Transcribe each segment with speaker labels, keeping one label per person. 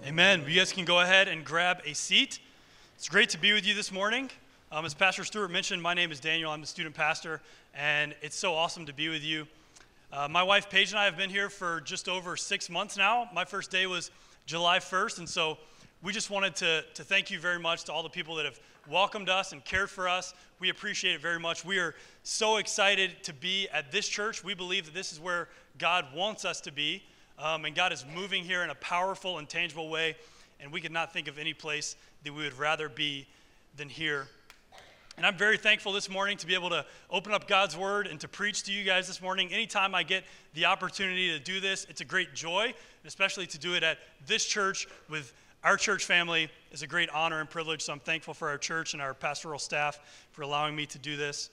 Speaker 1: Amen. You guys can go ahead and grab a seat. It's great to be with you this morning. As Pastor Stewart mentioned, my name is Daniel. I'm the student pastor, and it's so awesome to be with you. My wife Paige and I have been here for just over 6 months now. My first day was July 1st, and so we just wanted to thank you very much to all the people that have welcomed us and cared for us. We appreciate it very much. We are so excited to be at this church. We believe that this is where God wants us to be. And God is moving here in a powerful and tangible way, and we could not think of any place that we would rather be than here. And I'm very thankful this morning to be able to open up God's Word and to preach to you guys this morning. Anytime I get the opportunity to do this, it's a great joy, and especially to do it at this church with our church family is a great honor and privilege, so I'm thankful for our church and our pastoral staff for allowing me to do this.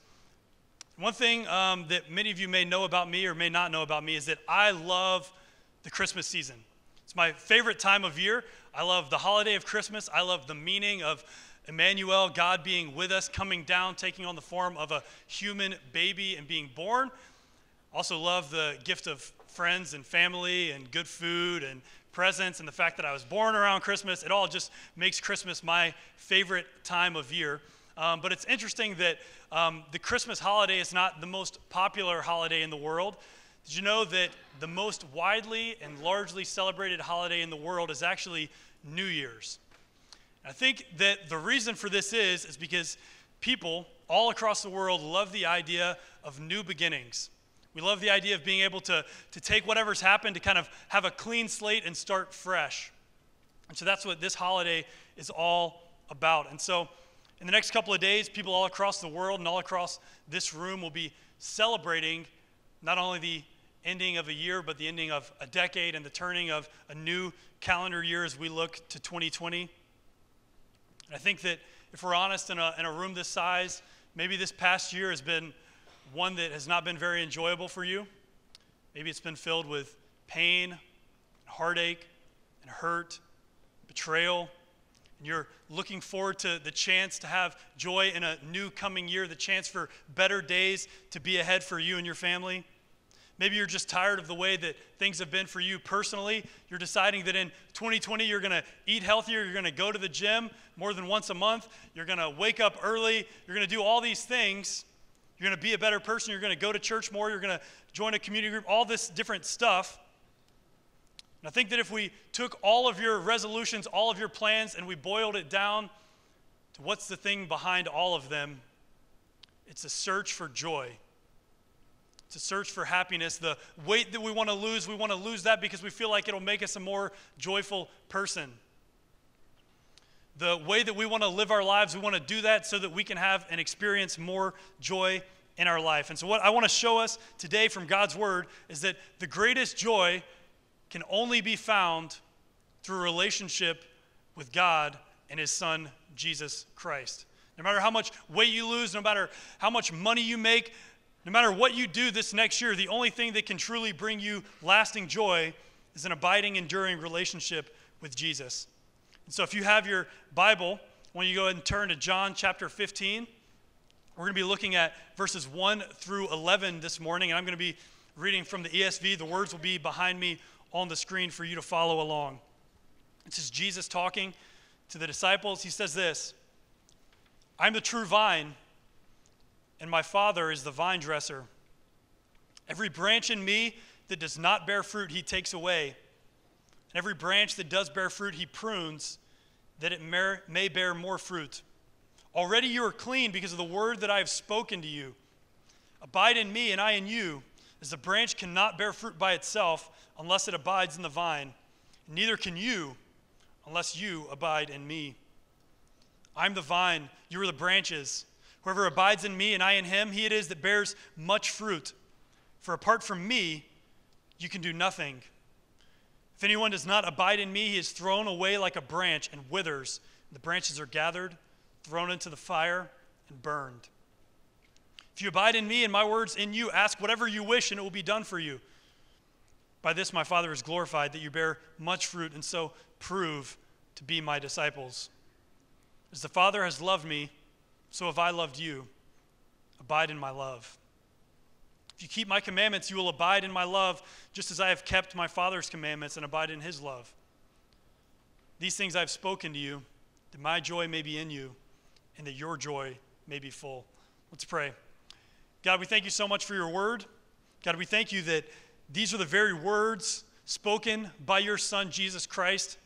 Speaker 1: One thing that many of you may know about me or may not know about me is that I love the Christmas season. It's my favorite time of year. I love the holiday of Christmas. I love the meaning of Emmanuel, God being with us, coming down, taking on the form of a human baby and being born. Also love the gift of friends and family and good food and presents and the fact that I was born around Christmas. It all just makes Christmas my favorite time of year. But it's interesting that the Christmas holiday is not the most popular holiday in the world. Did you know that the most widely and largely celebrated holiday in the world is actually New Year's? I think that the reason for this is because people all across the world love the idea of new beginnings. We love the idea of being able to take whatever's happened to kind of have a clean slate and start fresh. And so that's what this holiday is all about. And so in the next couple of days, people all across the world and all across this room will be celebrating not only the ending of a year, but the ending of a decade and the turning of a new calendar year as we look to 2020. And I think that if we're honest, in a room this size, maybe this past year has been one that has not been very enjoyable for you. Maybe it's been filled with pain, heartache, and hurt, betrayal. And you're looking forward to the chance to have joy in a new coming year, the chance for better days to be ahead for you and your family. Maybe you're just tired of the way that things have been for you personally. You're deciding that in 2020 you're going to eat healthier, you're going to go to the gym more than once a month, you're going to wake up early, you're going to do all these things. You're going to be a better person, you're going to go to church more, you're going to join a community group, all this different stuff. And I think that if we took all of your resolutions, all of your plans, and we boiled it down to what's the thing behind all of them, it's a search for joy. It's a search for happiness. The weight that we want to lose that because we feel like it'll make us a more joyful person. The way that we want to live our lives, we want to do that so that we can have and experience more joy in our life. And so what I want to show us today from God's Word is that the greatest joy can only be found through a relationship with God and His Son, Jesus Christ. No matter how much weight you lose, no matter how much money you make, no matter what you do this next year, the only thing that can truly bring you lasting joy is an abiding, enduring relationship with Jesus. And so if you have your Bible, I want you to go ahead and turn to John chapter 15. We're going to be looking at verses 1 through 11 this morning, and I'm going to be reading from the ESV. The words will be behind me on the screen for you to follow along. This is Jesus talking to the disciples. He says this, "I'm the true vine, and my Father is the vine dresser. Every branch in me that does not bear fruit, He takes away. And every branch that does bear fruit, He prunes, that it may bear more fruit. Already you are clean because of the word that I have spoken to you. Abide in me, and I in you, as the branch cannot bear fruit by itself unless it abides in the vine. Neither can you unless you abide in me. I'm the vine, you are the branches. Whoever abides in me and I in him, he it is that bears much fruit. For apart from me, you can do nothing. If anyone does not abide in me, he is thrown away like a branch and withers. The branches are gathered, thrown into the fire, and burned. If you abide in me and my words in you, ask whatever you wish and it will be done for you. By this my Father is glorified, that you bear much fruit and so prove to be my disciples. As the Father has loved me, so have I loved you. Abide in my love. If you keep my commandments, you will abide in my love, just as I have kept my Father's commandments and abide in his love. These things I've spoken to you, that my joy may be in you, and that your joy may be full. Let's pray. God, we thank you so much for your word. God, we thank you that these are the very words spoken by your Son, Jesus Christ,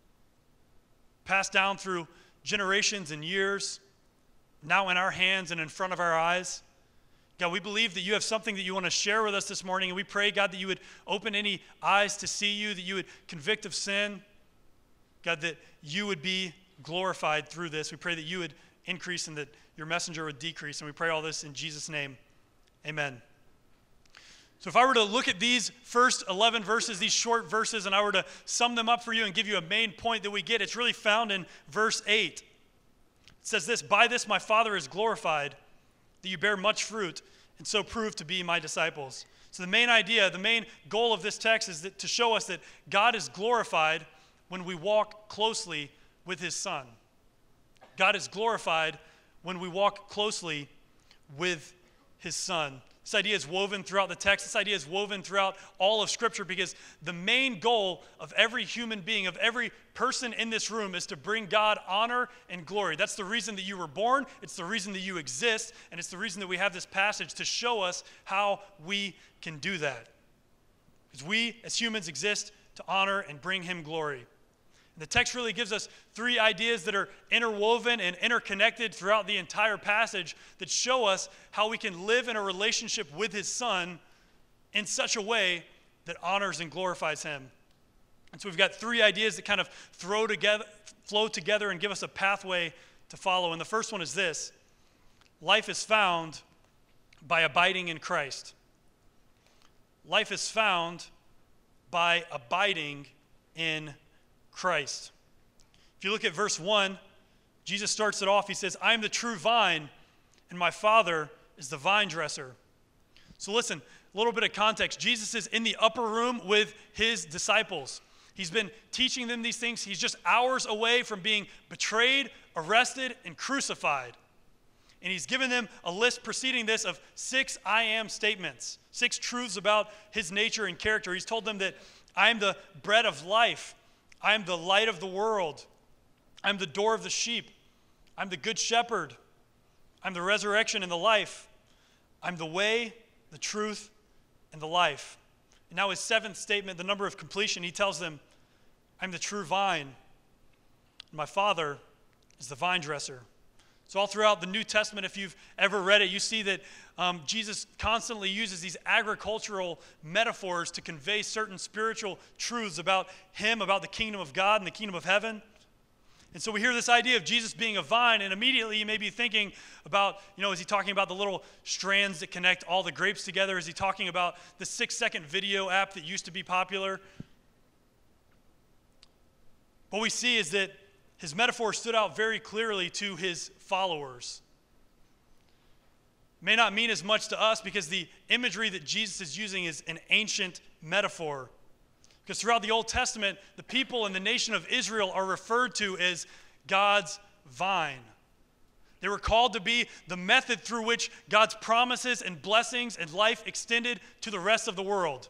Speaker 1: passed down through generations and years, now in our hands and in front of our eyes. God, we believe that you have something that you want to share with us this morning, and we pray, God, that you would open any eyes to see you, that you would convict of sin. God, that you would be glorified through this. We pray that you would increase and that your messenger would decrease, and we pray all this in Jesus' name. Amen. So if I were to look at these first 11 verses, these short verses, and I were to sum them up for you and give you a main point that we get, it's really found in verse 8. It says this, "By this my Father is glorified, that you bear much fruit, and so prove to be my disciples." So the main idea, the main goal of this text is to show us that God is glorified when we walk closely with his Son. God is glorified when we walk closely with his Son. This idea is woven throughout the text. This idea is woven throughout all of Scripture because the main goal of every human being, of every person in this room, is to bring God honor and glory. That's the reason that you were born. It's the reason that you exist. And it's the reason that we have this passage to show us how we can do that. Because we, as humans, exist to honor and bring him glory. The text really gives us three ideas that are interwoven and interconnected throughout the entire passage that show us how we can live in a relationship with his Son in such a way that honors and glorifies him. And so we've got three ideas that kind of flow together and give us a pathway to follow. And the first one is this: life is found by abiding in Christ. Life is found by abiding in Christ. If you look at verse 1, Jesus starts it off. He says, "I am the true vine, and my Father is the vine dresser." So listen, a little bit of context. Jesus is in the upper room with his disciples. He's been teaching them these things. He's just hours away from being betrayed, arrested, and crucified. And he's given them a list preceding this of 6 I am statements, 6 truths about his nature and character. He's told them that I am the bread of life. I am the light of the world. I'm the door of the sheep. I'm the good shepherd. I'm the resurrection and the life. I'm the way, the truth, and the life. And now his 7th statement, the number of completion, he tells them, I'm the true vine. And my Father is the vine dresser. So all throughout the New Testament, if you've ever read it, you see that Jesus constantly uses these agricultural metaphors to convey certain spiritual truths about him, about the kingdom of God and the kingdom of heaven. And so we hear this idea of Jesus being a vine, and immediately you may be thinking about, is he talking about the little strands that connect all the grapes together? Is he talking about the 6-second video app that used to be popular? What we see is that his metaphor stood out very clearly to his followers. It may not mean as much to us because the imagery that Jesus is using is an ancient metaphor. Because throughout the Old Testament, the people and the nation of Israel are referred to as God's vine. They were called to be the method through which God's promises and blessings and life extended to the rest of the world.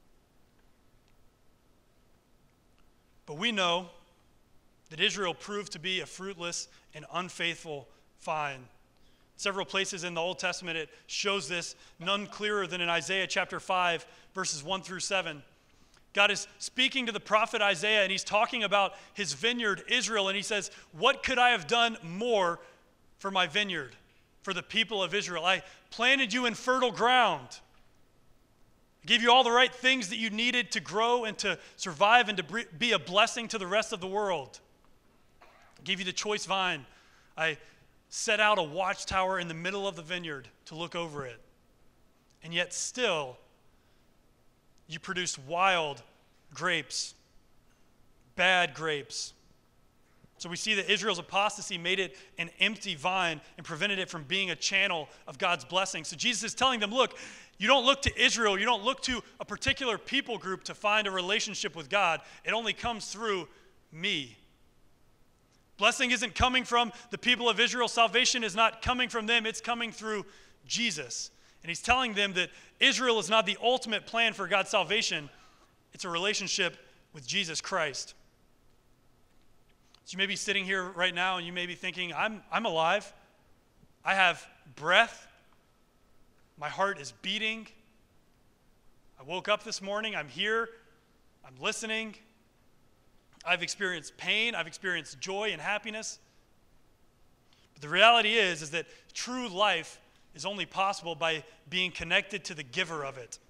Speaker 1: But we know that Israel proved to be a fruitless and unfaithful vine. Several places in the Old Testament it shows this, none clearer than in Isaiah chapter 5, verses 1 through 7. God is speaking to the prophet Isaiah, and he's talking about his vineyard, Israel, and he says, what could I have done more for my vineyard, for the people of Israel? I planted you in fertile ground. I gave you all the right things that you needed to grow and to survive and to be a blessing to the rest of the world. I gave you the choice vine. I set out a watchtower in the middle of the vineyard to look over it. And yet still, you produced wild grapes, bad grapes. So we see that Israel's apostasy made it an empty vine and prevented it from being a channel of God's blessing. So Jesus is telling them, look, you don't look to Israel, you don't look to a particular people group to find a relationship with God. It only comes through me. Blessing isn't coming from the people of Israel. Salvation is not coming from them. It's coming through Jesus. And he's telling them that Israel is not the ultimate plan for God's salvation. It's a relationship with Jesus Christ. So you may be sitting here right now and you may be thinking, I'm alive. I have breath. My heart is beating. I woke up this morning. I'm here. I'm listening. I've experienced pain. I've experienced joy and happiness. But the reality is that true life is only possible by being connected to the giver of it.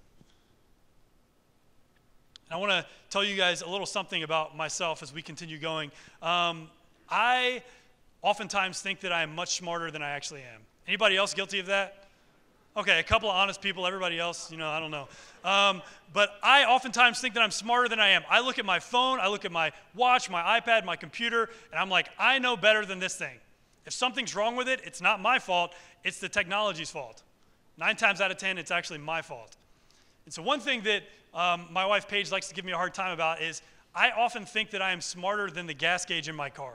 Speaker 1: I want to tell you guys a little something about myself as we continue going. I oftentimes think that I am much smarter than I actually am. Anybody else guilty of that? Okay, a couple of honest people. Everybody else, I don't know. But I oftentimes think that I'm smarter than I am. I look at my phone, I look at my watch, my iPad, my computer, and I'm like, I know better than this thing. If something's wrong with it, it's not my fault, it's the technology's fault. 9 times out of 10, it's actually my fault. And so one thing that my wife Paige likes to give me a hard time about is I often think that I am smarter than the gas gauge in my car.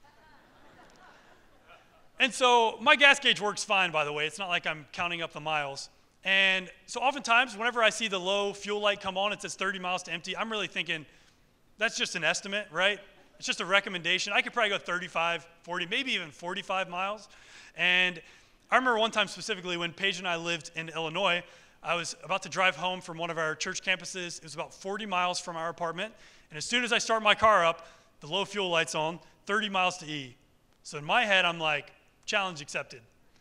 Speaker 1: And so my gas gauge works fine, by the way. It's not like I'm counting up the miles. And so oftentimes, whenever I see the low fuel light come on, it says 30 miles to empty, I'm really thinking, that's just an estimate, right? It's just a recommendation. I could probably go 35, 40, maybe even 45 miles. And I remember one time specifically when Paige and I lived in Illinois, I was about to drive home from one of our church campuses. It was about 40 miles from our apartment. And as soon as I start my car up, the low fuel light's on, 30 miles to E. So in my head, I'm like, challenge accepted.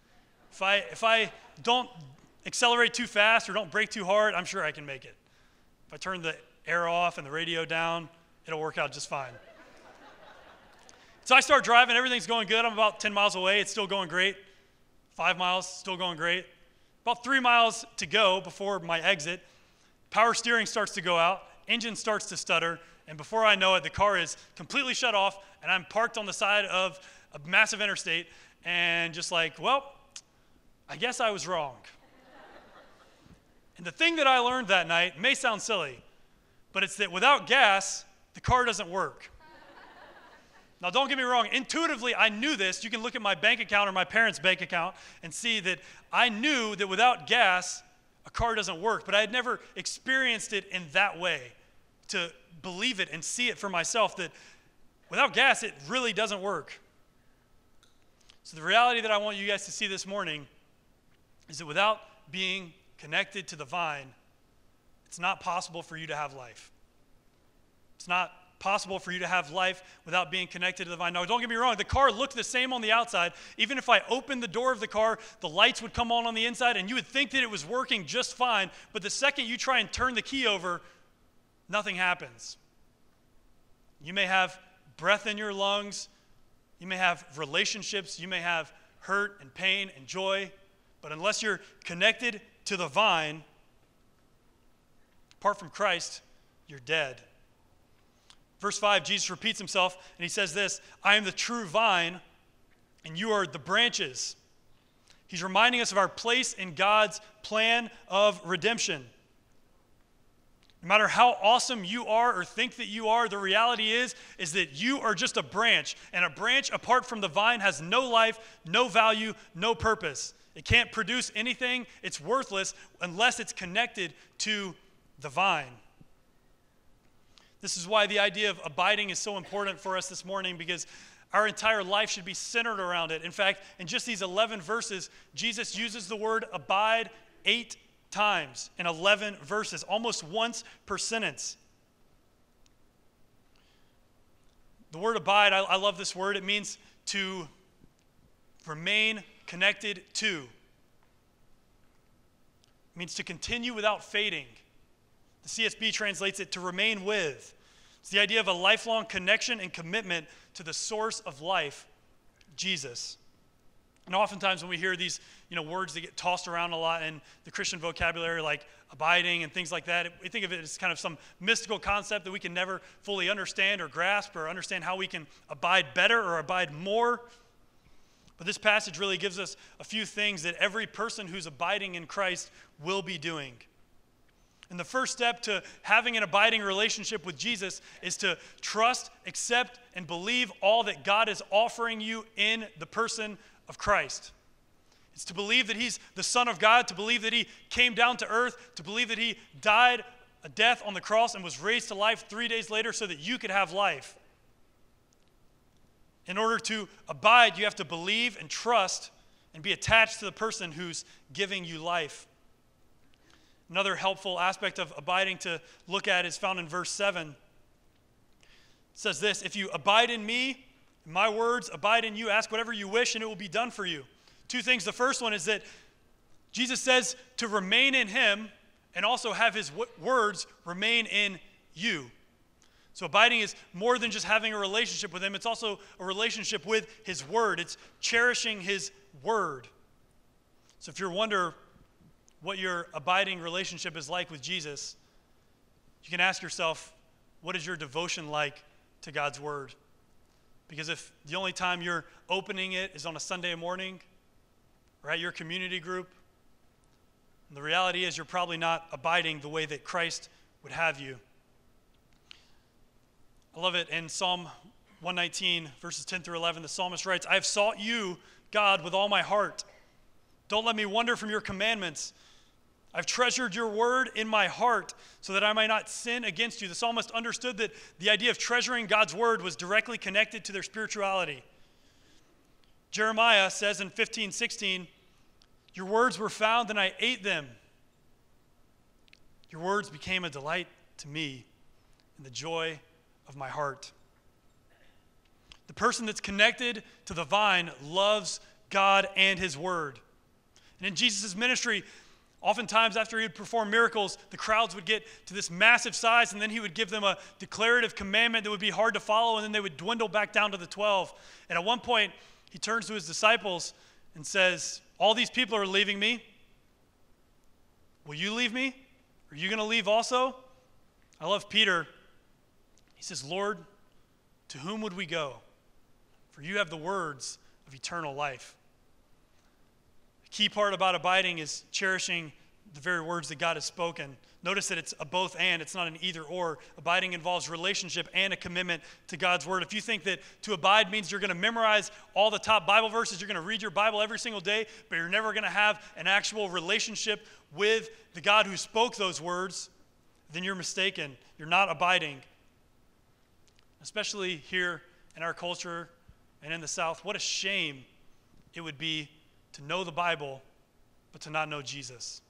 Speaker 1: If I don't accelerate too fast or don't brake too hard, I'm sure I can make it. If I turn the air off and the radio down, it'll work out just fine. So I start driving, everything's going good. I'm about 10 miles away, it's still going great. 5 miles, still going great. About 3 miles to go before my exit, power steering starts to go out, engine starts to stutter, and before I know it, the car is completely shut off, and I'm parked on the side of a massive interstate, and just like, well, I guess I was wrong. And the thing that I learned that night may sound silly, but it's that without gas, the car doesn't work. Now, don't get me wrong. Intuitively, I knew this. You can look at my bank account or my parents' bank account and see that I knew that without gas, a car doesn't work. But I had never experienced it in that way, to believe it and see it for myself, that without gas, it really doesn't work. So the reality that I want you guys to see this morning is that without being connected to the vine, it's not possible for you to have life. It's not possible for you to have life without being connected to the vine. Now, don't get me wrong, the car looked the same on the outside. Even if I opened the door of the car, the lights would come on the inside, and you would think that it was working just fine, but the second you try and turn the key over, nothing happens. You may have breath in your lungs, you may have relationships, you may have hurt and pain and joy, but unless you're connected to the vine, apart from Christ, you're dead. Verse 5, Jesus repeats himself, and he says this, I am the true vine, and you are the branches. He's reminding us of our place in God's plan of redemption. No matter how awesome you are or think that you are, the reality is that you are just a branch, and a branch apart from the vine has no life, no value, no purpose. It can't produce anything. It's worthless unless it's connected to the vine. This is why the idea of abiding is so important for us this morning, because our entire life should be centered around it. In fact, in just these 11 verses, Jesus uses the word abide 8 times in 11 verses, almost once per sentence. The word abide, I love this word. It means to remain connected to. It means to continue without fading. The CSB translates it to remain with. It's the idea of a lifelong connection and commitment to the source of life, Jesus. And oftentimes when we hear these words that get tossed around a lot in the Christian vocabulary, like abiding and things like that, we think of it as kind of some mystical concept that we can never fully understand or grasp or understand how we can abide better or abide more. But this passage really gives us a few things that every person who's abiding in Christ will be doing. And the first step to having an abiding relationship with Jesus is to trust, accept, and believe all that God is offering you in the person of Christ. It's to believe that he's the Son of God, to believe that he came down to earth, to believe that he died a death on the cross and was raised to life 3 days later so that you could have life. In order to abide, you have to believe and trust and be attached to the person who's giving you life. Another helpful aspect of abiding to look at is found in verse 7. It says this, if you abide in me, my words abide in you, ask whatever you wish and it will be done for you. Two things. The first one is that Jesus says to remain in him and also have his words remain in you. So abiding is more than just having a relationship with him. It's also a relationship with his word. It's cherishing his word. So if you're wondering what your abiding relationship is like with Jesus, you can ask yourself, what is your devotion like to God's word? Because if the only time you're opening it is on a Sunday morning or at your community group, the reality is you're probably not abiding the way that Christ would have you. I love it in Psalm 119, verses 10 through 11. The psalmist writes, I have sought you, God, with all my heart. Don't let me wander from your commandments. I've treasured your word in my heart so that I might not sin against you. The psalmist understood that the idea of treasuring God's word was directly connected to their spirituality. Jeremiah says in 15:16, your words were found and I ate them. Your words became a delight to me and the joy of my heart. The person that's connected to the vine loves God and his word. And in Jesus' ministry, oftentimes after he would perform miracles, the crowds would get to this massive size, and then he would give them a declarative commandment that would be hard to follow, and then they would dwindle back down to the 12. And at one point, he turns to his disciples and says, all these people are leaving me. Will you leave me? Are you going to leave also? I love Peter. He says, Lord, to whom would we go? For you have the words of eternal life. The key part about abiding is cherishing the very words that God has spoken. Notice that it's a both and, it's not an either or. Abiding involves relationship and a commitment to God's word. If you think that to abide means you're going to memorize all the top Bible verses, you're going to read your Bible every single day, but you're never going to have an actual relationship with the God who spoke those words, then you're mistaken. You're not abiding. Especially here in our culture and in the South, what a shame it would be to know the Bible, but to not know Jesus.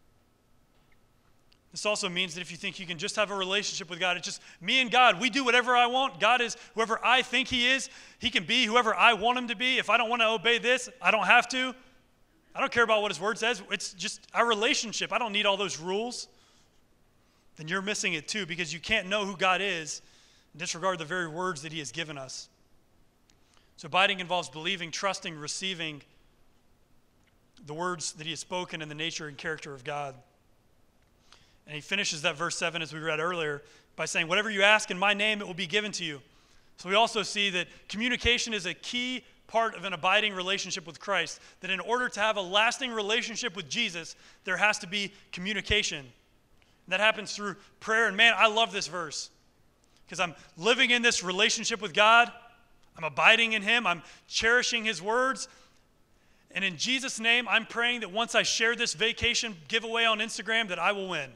Speaker 1: This also means that if you think you can just have a relationship with God, it's just me and God, we do whatever I want. God is whoever I think he is. He can be whoever I want him to be. If I don't want to obey this, I don't have to. I don't care about what his word says. It's just our relationship. I don't need all those rules. Then you're missing it too, because you can't know who God is and disregard the very words that he has given us. So abiding involves believing, trusting, receiving the words that he has spoken in the nature and character of God. And he finishes that verse 7, as we read earlier, by saying, whatever you ask in my name, it will be given to you. So we also see that communication is a key part of an abiding relationship with Christ, that in order to have a lasting relationship with Jesus, there has to be communication. And that happens through prayer. And man, I love this verse, because I'm living in this relationship with God. I'm abiding in him. I'm cherishing his words. And in Jesus' name, I'm praying that once I share this vacation giveaway on Instagram, that I will win.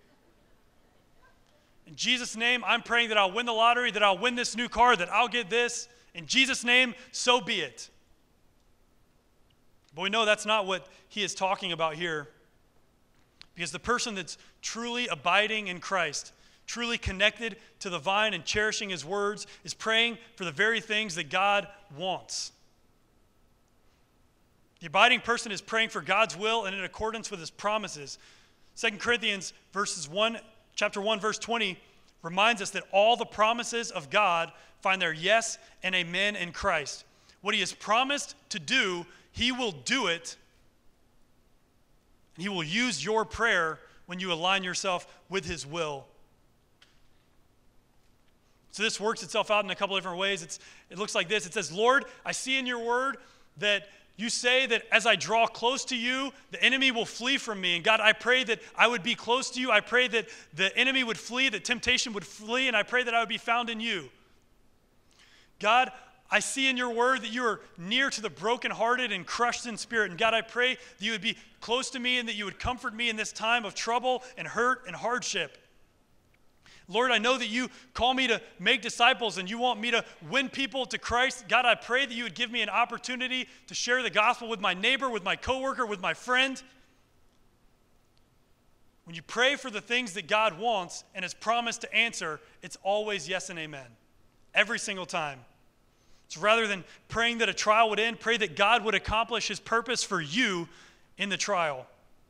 Speaker 1: In Jesus' name, I'm praying that I'll win the lottery, that I'll win this new car, that I'll get this. In Jesus' name, so be it. But we know that's not what he is talking about here. Because the person that's truly abiding in Christ, truly connected to the vine and cherishing his words, is praying for the very things that God wants. The abiding person is praying for God's will and in accordance with his promises. 2 Corinthians chapter 1, verse 20 reminds us that all the promises of God find their yes and amen in Christ. What he has promised to do, he will do it. And he will use your prayer when you align yourself with his will. So this works itself out in a couple different ways. It looks like this. It says, Lord, I see in your word that you say that as I draw close to you, the enemy will flee from me. And God, I pray that I would be close to you. I pray that the enemy would flee, that temptation would flee, and I pray that I would be found in you. God, I see in your word that you are near to the brokenhearted and crushed in spirit. And God, I pray that you would be close to me and that you would comfort me in this time of trouble and hurt and hardship. Lord, I know that you call me to make disciples and you want me to win people to Christ. God, I pray that you would give me an opportunity to share the gospel with my neighbor, with my coworker, with my friend. When you pray for the things that God wants and has promised to answer, it's always yes and amen. Every single time. So rather than praying that a trial would end, pray that God would accomplish his purpose for you in the trial.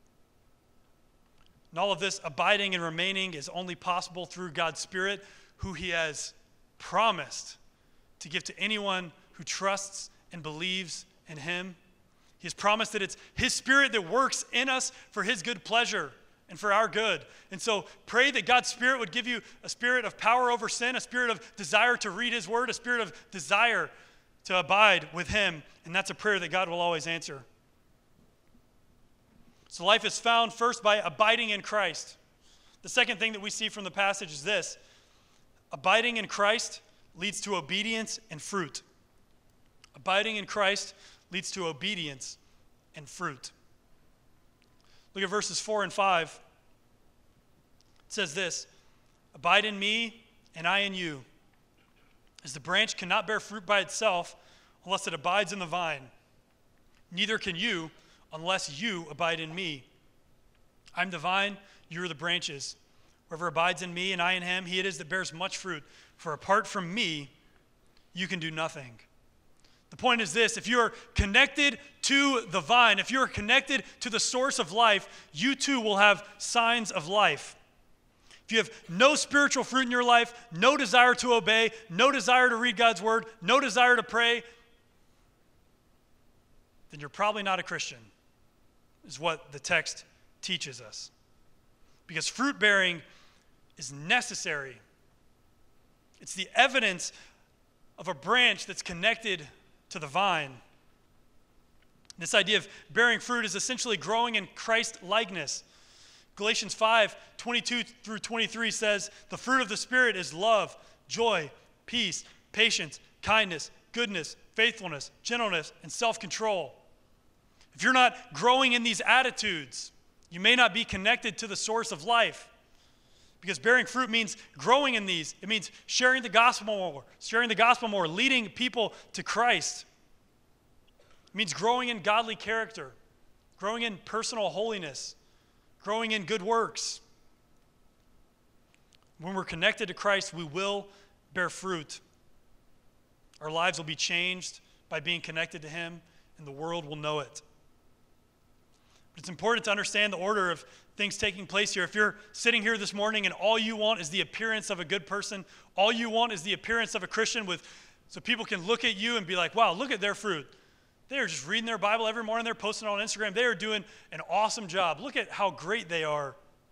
Speaker 1: And all of this abiding and remaining is only possible through God's Spirit, who he has promised to give to anyone who trusts and believes in him. He has promised that it's his Spirit that works in us for his good pleasure and for our good. And so pray that God's Spirit would give you a spirit of power over sin, a spirit of desire to read his word, a spirit of desire to abide with him. And that's a prayer that God will always answer. So life is found first by abiding in Christ. The second thing that we see from the passage is this: abiding in Christ leads to obedience and fruit. Abiding in Christ leads to obedience and fruit. Look at verses 4 and 5. It says this: abide in me and I in you. As the branch cannot bear fruit by itself unless it abides in the vine, neither can you unless you abide in me. I'm the vine, you are the branches. Whoever abides in me and I in him, he it is that bears much fruit. For apart from me, you can do nothing. The point is this: if you are connected to the vine, if you are connected to the source of life, you too will have signs of life. If you have no spiritual fruit in your life, no desire to obey, no desire to read God's word, no desire to pray, then you're probably not a Christian, is what the text teaches us. Because fruit bearing is necessary. It's the evidence of a branch that's connected to the vine. This idea of bearing fruit is essentially growing in Christ-likeness. Galatians 5:22 through 23 says, the fruit of the Spirit is love, joy, peace, patience, kindness, goodness, faithfulness, gentleness, and self-control. If you're not growing in these attitudes, you may not be connected to the source of life. Because bearing fruit means growing in these. It means sharing the gospel more, leading people to Christ. It means growing in godly character, growing in personal holiness, growing in good works. When we're connected to Christ, we will bear fruit. Our lives will be changed by being connected to him, and the world will know it. But it's important to understand the order of things taking place here. If you're sitting here this morning and all you want is the appearance of a good person, all you want is the appearance of a Christian so people can look at you and be like, wow, look at their fruit. They are just reading their Bible every morning. They're posting it on Instagram. They are doing an awesome job. Look at how great they are.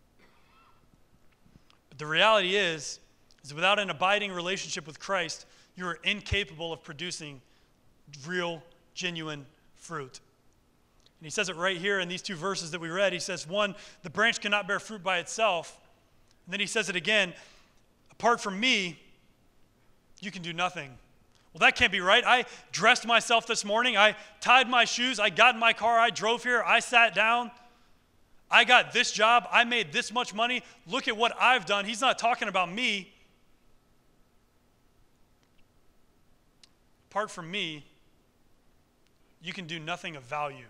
Speaker 1: But the reality is without an abiding relationship with Christ, you are incapable of producing real, genuine fruit. And he says it right here in these two verses that we read. He says, one, the branch cannot bear fruit by itself. And then he says it again, apart from me, you can do nothing. Well, that can't be right. I dressed myself this morning. I tied my shoes. I got in my car. I drove here. I sat down. I got this job. I made this much money. Look at what I've done. He's not talking about me. Apart from me, you can do nothing of value.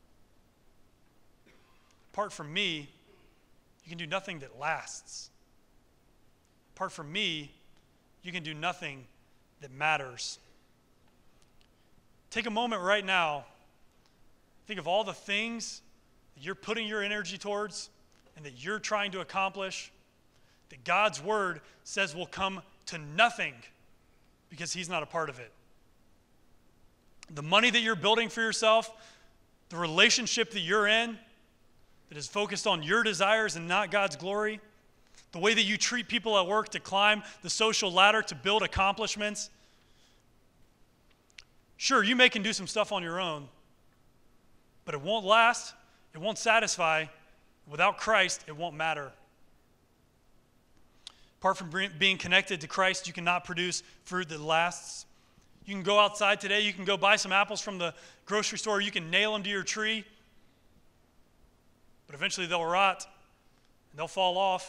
Speaker 1: Apart from me, you can do nothing that lasts. Apart from me, you can do nothing that matters. Take a moment right now. Think of all the things that you're putting your energy towards and that you're trying to accomplish, that God's word says will come to nothing because he's not a part of it. The money that you're building for yourself, the relationship that you're in, that is focused on your desires and not God's glory, the way that you treat people at work to climb the social ladder to build accomplishments. Sure, you can do some stuff on your own, but it won't last, it won't satisfy. Without Christ, it won't matter. Apart from being connected to Christ, you cannot produce fruit that lasts. You can go outside today, you can go buy some apples from the grocery store, you can nail them to your tree, but eventually they'll rot, and they'll fall off,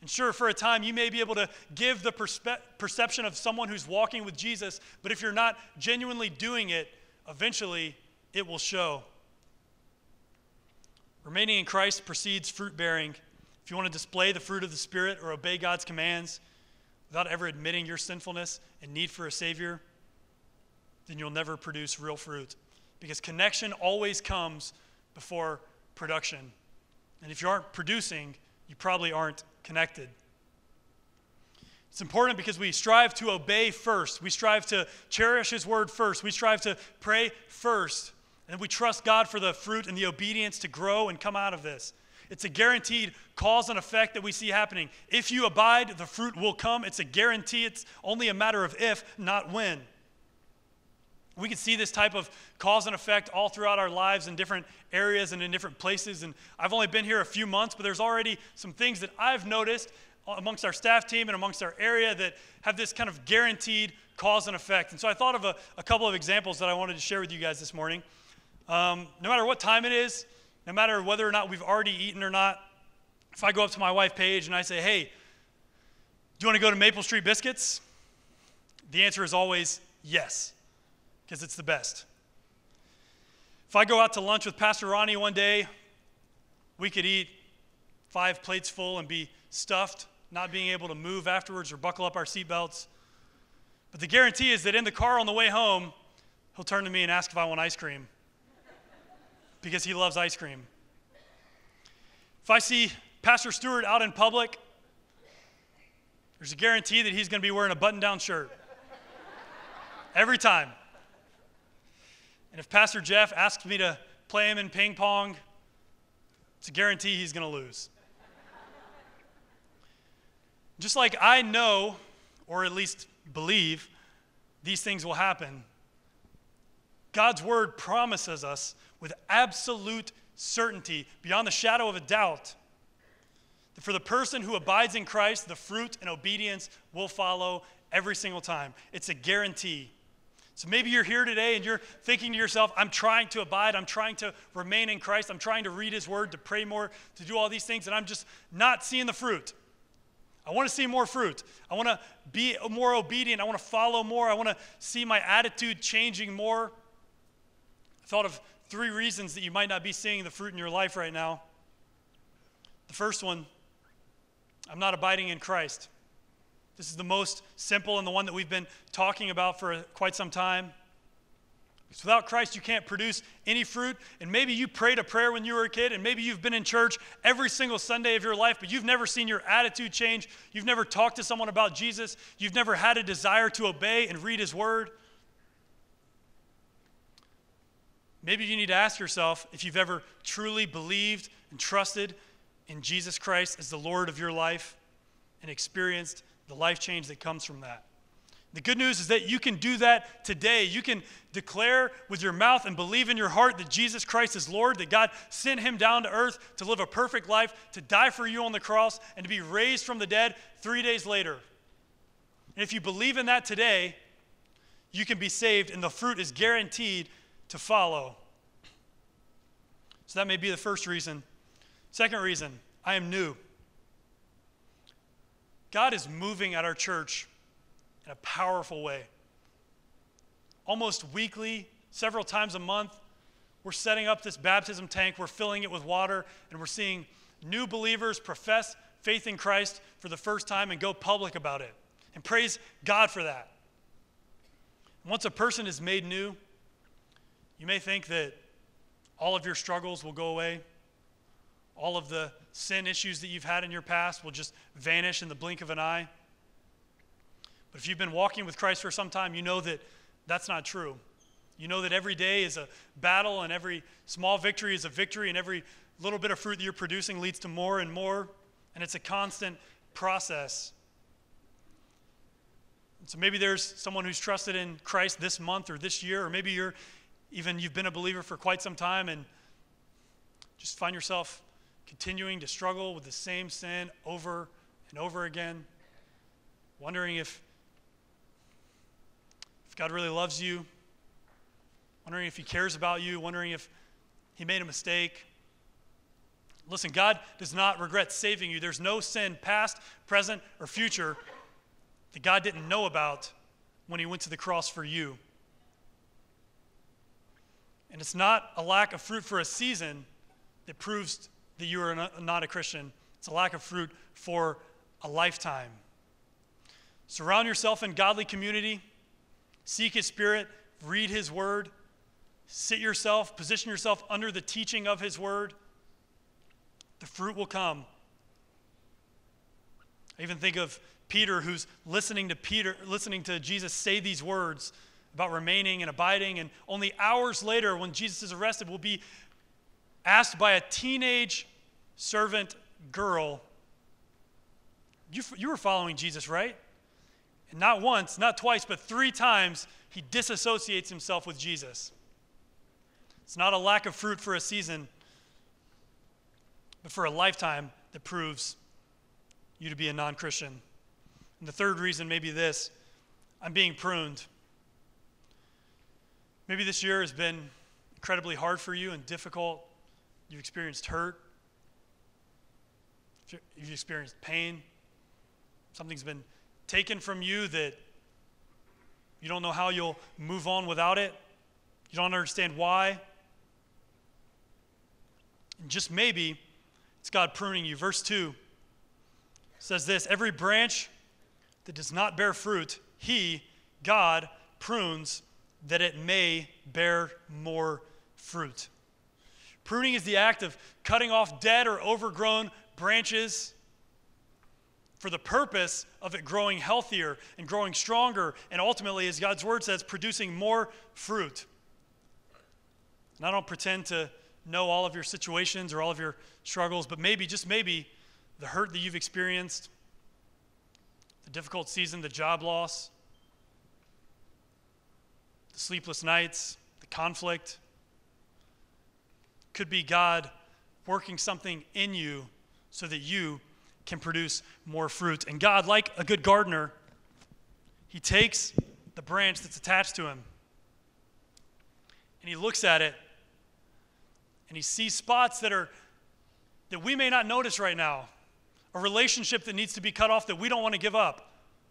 Speaker 1: And sure, for a time, you may be able to give the perception of someone who's walking with Jesus, but if you're not genuinely doing it, eventually it will show. Remaining in Christ precedes fruit bearing. If you want to display the fruit of the Spirit or obey God's commands without ever admitting your sinfulness and need for a Savior, then you'll never produce real fruit. Because connection always comes before production. And if you aren't producing, you probably aren't connected. It's important because we strive to obey first. We strive to cherish His word first. We strive to pray first. And we trust God for the fruit and the obedience to grow and come out of this. It's a guaranteed cause and effect that we see happening. If you abide, the fruit will come. It's a guarantee. It's only a matter of if, not when. We can see this type of cause and effect all throughout our lives in different areas and in different places. And I've only been here a few months, but there's already some things that I've noticed amongst our staff team and amongst our area that have this kind of guaranteed cause and effect. And so I thought of a couple of examples that I wanted to share with you guys this morning. No matter what time it is, no matter whether or not we've already eaten or not, if I go up to my wife, Paige, and I say, hey, do you want to go to Maple Street Biscuits? The answer is always yes, because it's the best. If I go out to lunch with Pastor Ronnie one day, we could eat 5 plates full and be stuffed, not being able to move afterwards or buckle up our seatbelts. But the guarantee is that in the car on the way home, he'll turn to me and ask if I want ice cream, because he loves ice cream. If I see Pastor Stewart out in public, there's a guarantee that he's going to be wearing a button-down shirt. Every time. And if Pastor Jeff asks me to play him in ping pong, it's a guarantee he's going to lose. Just like I know, or at least believe, these things will happen, God's word promises us with absolute certainty, beyond the shadow of a doubt, that for the person who abides in Christ, the fruit and obedience will follow every single time. It's a guarantee. So maybe you're here today and you're thinking to yourself, I'm trying to abide, I'm trying to remain in Christ, I'm trying to read His word, to pray more, to do all these things, and I'm just not seeing the fruit. I want to see more fruit. I want to be more obedient. I want to follow more. I want to see my attitude changing more. I thought of 3 reasons that you might not be seeing the fruit in your life right now. The first one, I'm not abiding in Christ. This is the most simple and the one that we've been talking about for quite some time. Because without Christ, you can't produce any fruit. And maybe you prayed a prayer when you were a kid, and maybe you've been in church every single Sunday of your life, but you've never seen your attitude change. You've never talked to someone about Jesus. You've never had a desire to obey and read His word. Maybe you need to ask yourself if you've ever truly believed and trusted in Jesus Christ as the Lord of your life and experienced the life change that comes from that. The good news is that you can do that today. You can declare with your mouth and believe in your heart that Jesus Christ is Lord, that God sent Him down to earth to live a perfect life, to die for you on the cross, and to be raised from the dead 3 days later. And if you believe in that today, you can be saved, and the fruit is guaranteed to follow. So that may be the first reason. Second reason, I am new. God is moving at our church in a powerful way. Almost weekly, several times a month, we're setting up this baptism tank, we're filling it with water, and we're seeing new believers profess faith in Christ for the first time and go public about it. And praise God for that. Once a person is made new, you may think that all of your struggles will go away. All of the sin issues that you've had in your past will just vanish in the blink of an eye. But if you've been walking with Christ for some time, you know that that's not true. You know that every day is a battle, and every small victory is a victory, and every little bit of fruit that you're producing leads to more and more, and it's a constant process. And so maybe there's someone who's trusted in Christ this month or this year, or maybe you've been a believer for quite some time and just find yourself continuing to struggle with the same sin over and over again, wondering if God really loves you, wondering if He cares about you, wondering if He made a mistake. Listen, God does not regret saving you. There's no sin, past, present, or future, that God didn't know about when he went to the cross for you. And it's not a lack of fruit for a season that proves that you are not a Christian. It's a lack of fruit for a lifetime. Surround yourself in godly community. Seek his spirit. Read his word. Position yourself under the teaching of his word. The fruit will come. I even think of Peter, who's listening to Jesus say these words about remaining and abiding, and only hours later, when Jesus is arrested, will be asked by a teenage servant girl, you were following Jesus, right? And not once, not twice, but 3 times, he disassociates himself with Jesus. It's not a lack of fruit for a season, but for a lifetime that proves you to be a non-Christian. And the third reason may be this: I'm being pruned. Maybe this year has been incredibly hard for you and difficult. You've experienced hurt. You've experienced pain. Something's been taken from you that you don't know how you'll move on without it. You don't understand why. And just maybe it's God pruning you. Verse 2 says this: every branch that does not bear fruit, he, God, prunes that it may bear more fruit. Pruning is the act of cutting off dead or overgrown branches for the purpose of it growing healthier and growing stronger, and ultimately, as God's word says, producing more fruit. And I don't pretend to know all of your situations or all of your struggles, but maybe, just maybe, the hurt that you've experienced, the difficult season, the job loss, the sleepless nights, the conflict, could be God working something in you so that you can produce more fruit. And God, like a good gardener, he takes the branch that's attached to him and he looks at it and he sees spots that we may not notice right now, a relationship that needs to be cut off that we don't want to give up,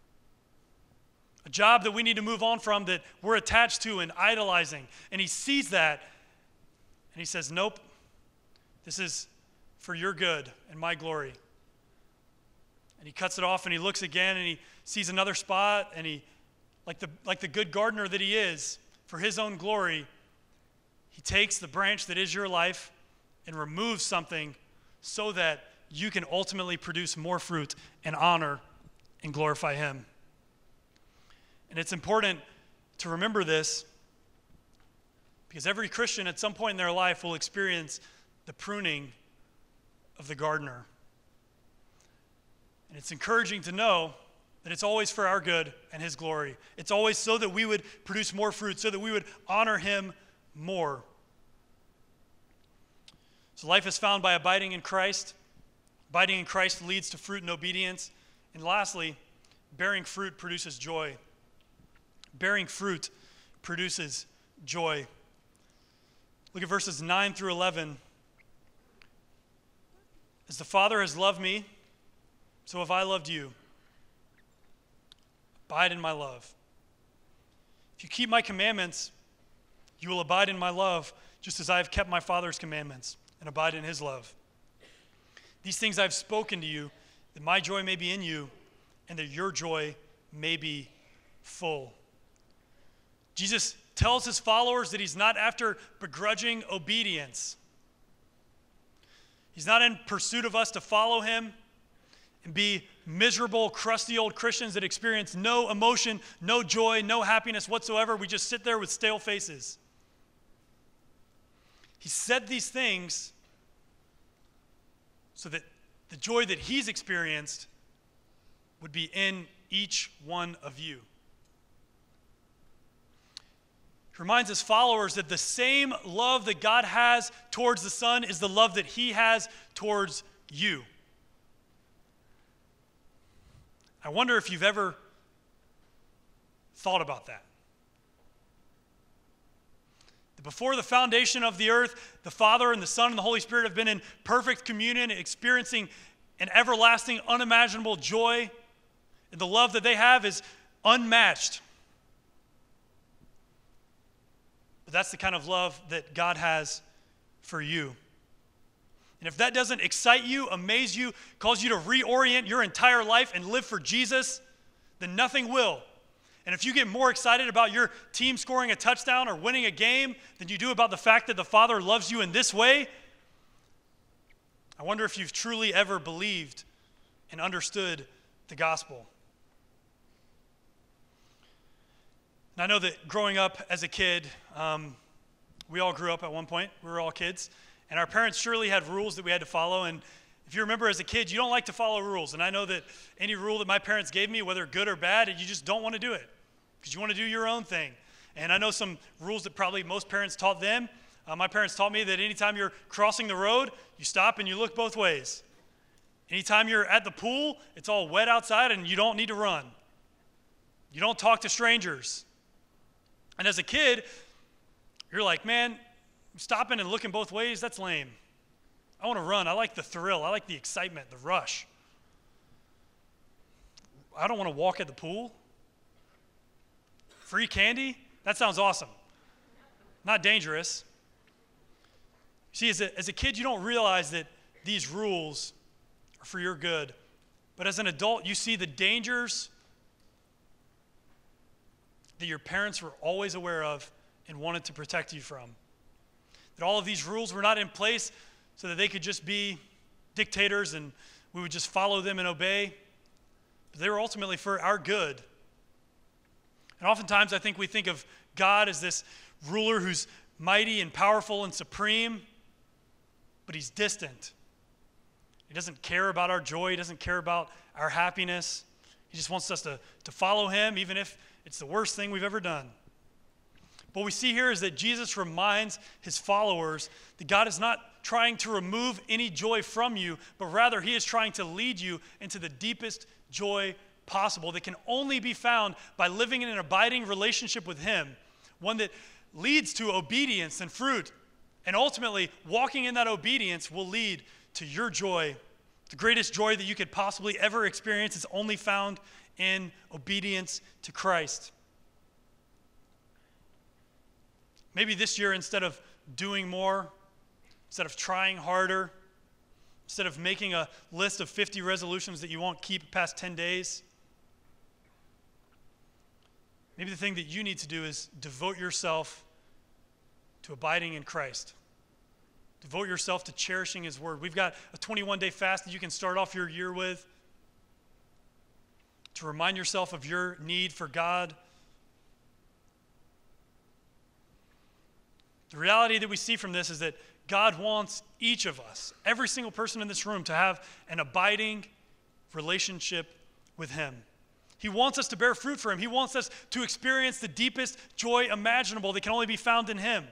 Speaker 1: a job that we need to move on from that we're attached to and idolizing. And he sees that and he says, nope, this is for your good and my glory. And he cuts it off and he looks again and he sees another spot, and he, like the good gardener that he is, for his own glory, he takes the branch that is your life and removes something so that you can ultimately produce more fruit and honor and glorify him. And it's important to remember this because every Christian at some point in their life will experience the pruning of the gardener. And it's encouraging to know that it's always for our good and his glory. It's always so that we would produce more fruit, so that we would honor him more. So life is found by abiding in Christ. Abiding in Christ leads to fruit and obedience. And lastly, bearing fruit produces joy. Bearing fruit produces joy. Look at verses 9 through 11. As the Father has loved me, so have I loved you. Abide in my love. If you keep my commandments, you will abide in my love, just as I have kept my Father's commandments and abide in his love. These things I have spoken to you, that my joy may be in you, and that your joy may be full. Jesus tells his followers that he's not after begrudging obedience. He's not in pursuit of us to follow him and be miserable, crusty old Christians that experience no emotion, no joy, no happiness whatsoever. We just sit there with stale faces. He said these things so that the joy that he's experienced would be in each one of you. He reminds his followers that the same love that God has towards the Son is the love that he has towards you. I wonder if you've ever thought about that. That before the foundation of the earth, the Father and the Son and the Holy Spirit have been in perfect communion, experiencing an everlasting, unimaginable joy. And the love that they have is unmatched. But that's the kind of love that God has for you. And if that doesn't excite you, amaze you, cause you to reorient your entire life and live for Jesus, then nothing will. And if you get more excited about your team scoring a touchdown or winning a game than you do about the fact that the Father loves you in this way, I wonder if you've truly ever believed and understood the gospel. And I know that growing up as a kid, we all grew up at one point. We were all kids. And our parents surely had rules that we had to follow. And if you remember as a kid, you don't like to follow rules. And I know that any rule that my parents gave me, whether good or bad, you just don't want to do it because you want to do your own thing. And I know some rules that probably most parents taught them. My parents taught me that anytime you're crossing the road, you stop and you look both ways. Anytime you're at the pool, it's all wet outside and you don't need to run. You don't talk to strangers. And as a kid, you're like, man, stopping and looking both ways, that's lame. I want to run. I like the thrill. I like the excitement, the rush. I don't want to walk at the pool. Free candy? That sounds awesome. Not dangerous. See, as a kid, you don't realize that these rules are for your good. But as an adult, you see the dangers that your parents were always aware of and wanted to protect you from. That all of these rules were not in place so that they could just be dictators and we would just follow them and obey, but they were ultimately for our good. And oftentimes I think we think of God as this ruler who's mighty and powerful and supreme, but he's distant. He doesn't care about our joy. He doesn't care about our happiness. He just wants us to follow him, even if it's the worst thing we've ever done. What we see here is that Jesus reminds his followers that God is not trying to remove any joy from you, but rather he is trying to lead you into the deepest joy possible that can only be found by living in an abiding relationship with him, one that leads to obedience and fruit. And ultimately, walking in that obedience will lead to your joy. The greatest joy that you could possibly ever experience is only found in obedience to Christ. Maybe this year, instead of doing more, instead of trying harder, instead of making a list of 50 resolutions that you won't keep past 10 days, maybe the thing that you need to do is devote yourself to abiding in Christ. Devote yourself to cherishing his word. We've got a 21-day fast that you can start off your year with to remind yourself of your need for God. The reality that we see from this is that God wants each of us, every single person in this room, to have an abiding relationship with him. He wants us to bear fruit for him. He wants us to experience the deepest joy imaginable that can only be found in him.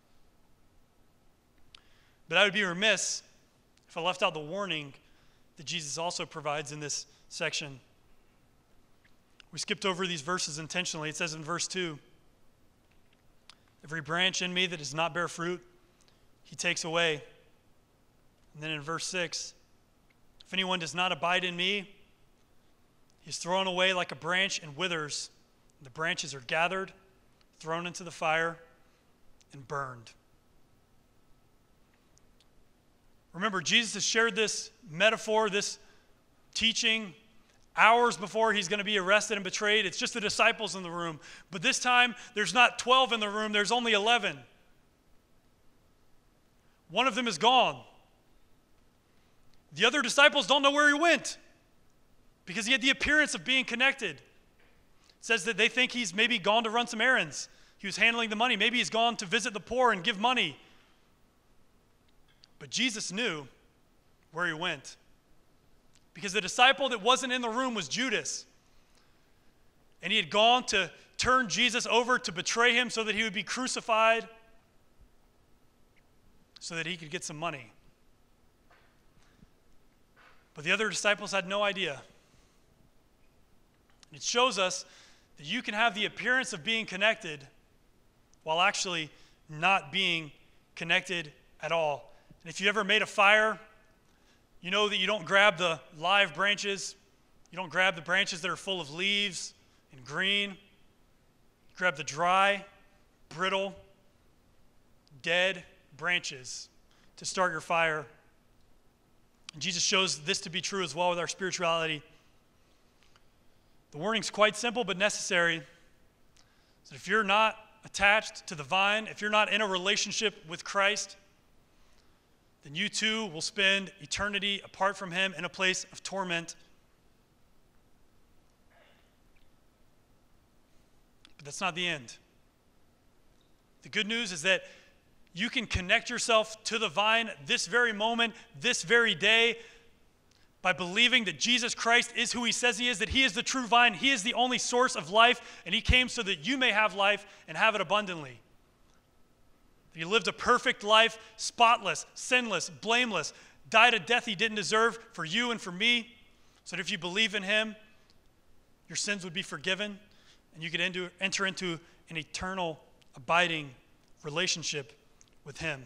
Speaker 1: But I would be remiss if I left out the warning that Jesus also provides in this section. We skipped over these verses intentionally. It says in verse 2, every branch in me that does not bear fruit, he takes away. And then in verse 6, if anyone does not abide in me, he is thrown away like a branch and withers. And the branches are gathered, thrown into the fire, and burned. Remember, Jesus has shared this metaphor, this teaching, hours before he's going to be arrested and betrayed. It's just the disciples in the room. But this time, there's not 12 in the room, there's only 11. One of them is gone. The other disciples don't know where he went because he had the appearance of being connected. It says that they think he's maybe gone to run some errands. He was handling the money. Maybe he's gone to visit the poor and give money. But Jesus knew where he went. Because the disciple that wasn't in the room was Judas. And he had gone to turn Jesus over to betray him so that he would be crucified, so that he could get some money. But the other disciples had no idea. It shows us that you can have the appearance of being connected while actually not being connected at all. And if you ever made a fire, you know that you don't grab the live branches. You don't grab the branches that are full of leaves and green. You grab the dry, brittle, dead branches to start your fire. And Jesus shows this to be true as well with our spirituality. The warning's quite simple but necessary. So if you're not attached to the vine, if you're not in a relationship with Christ, then you too will spend eternity apart from him in a place of torment. But that's not the end. The good news is that you can connect yourself to the vine this very moment, this very day, by believing that Jesus Christ is who he says he is, that he is the true vine, he is the only source of life, and he came so that you may have life and have it abundantly. He lived a perfect life, spotless, sinless, blameless, died a death he didn't deserve for you and for me, so that if you believe in him, your sins would be forgiven, and you could enter into an eternal, abiding relationship with him.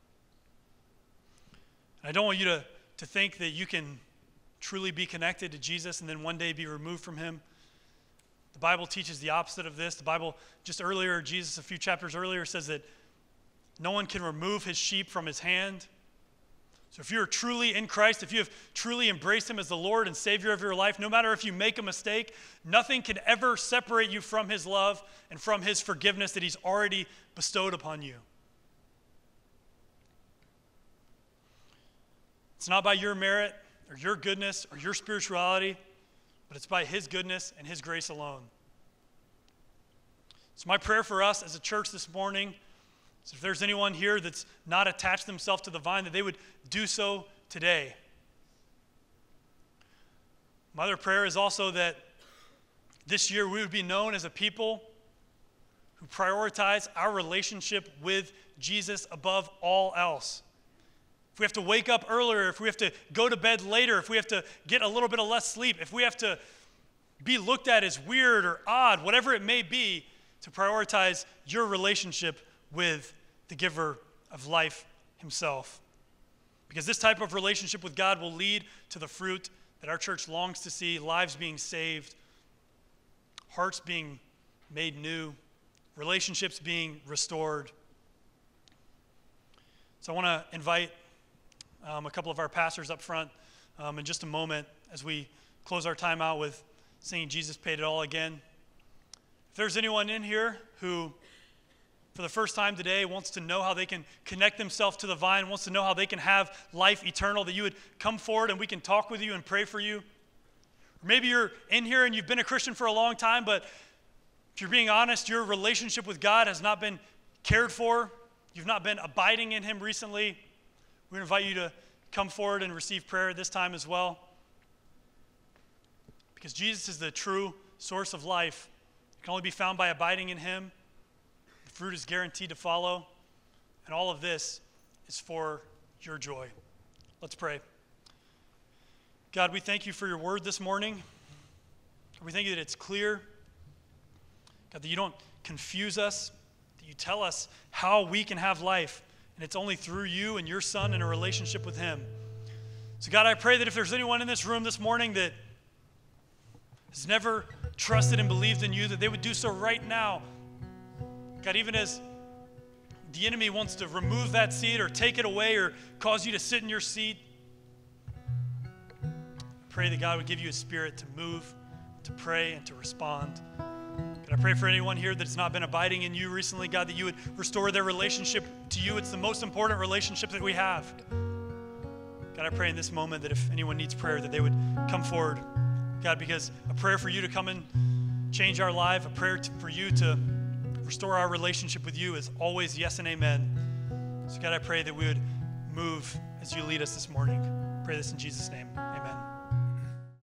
Speaker 1: And I don't want you to think that you can truly be connected to Jesus and then one day be removed from him. The Bible teaches the opposite of this. The Bible, just earlier, Jesus, a few chapters earlier, says that no one can remove his sheep from his hand. So if you're truly in Christ, if you have truly embraced him as the Lord and Savior of your life, no matter if you make a mistake, nothing can ever separate you from his love and from his forgiveness that he's already bestowed upon you. It's not by your merit or your goodness or your spirituality, but it's by his goodness and his grace alone. So my prayer for us as a church this morning is if there's anyone here that's not attached themselves to the vine, that they would do so today. My other prayer is also that this year we would be known as a people who prioritize our relationship with Jesus above all else. If we have to wake up earlier, if we have to go to bed later, if we have to get a little bit of less sleep, if we have to be looked at as weird or odd, whatever it may be, to prioritize your relationship with the giver of life himself. Because this type of relationship with God will lead to the fruit that our church longs to see: lives being saved, hearts being made new, relationships being restored. So I want to invite a couple of our pastors up front in just a moment as we close our time out with singing Jesus Paid It All Again. If there's anyone in here who, for the first time today, wants to know how they can connect themselves to the vine, wants to know how they can have life eternal, that you would come forward and we can talk with you and pray for you. Or maybe you're in here and you've been a Christian for a long time, but if you're being honest, your relationship with God has not been cared for. You've not been abiding in him recently. We invite you to come forward and receive prayer at this time as well. Because Jesus is the true source of life. It can only be found by abiding in him. The fruit is guaranteed to follow. And all of this is for your joy. Let's pray. God, we thank you for your word this morning. We thank you that it's clear. God, that you don't confuse us, that you tell us how we can have life. And it's only through you and your Son in a relationship with him. So God, I pray that if there's anyone in this room this morning that has never trusted and believed in you, that they would do so right now. God, even as the enemy wants to remove that seat or take it away or cause you to sit in your seat, I pray that God would give you a spirit to move, to pray, and to respond. God, I pray for anyone here that's not been abiding in you recently, God, that you would restore their relationship to you. It's the most important relationship that we have. God, I pray in this moment that if anyone needs prayer, that they would come forward. God, because a prayer for you to come and change our life, a prayer for you to restore our relationship with you is always yes and amen. So God, I pray that we would move as you lead us this morning. I pray this in Jesus' name. Amen.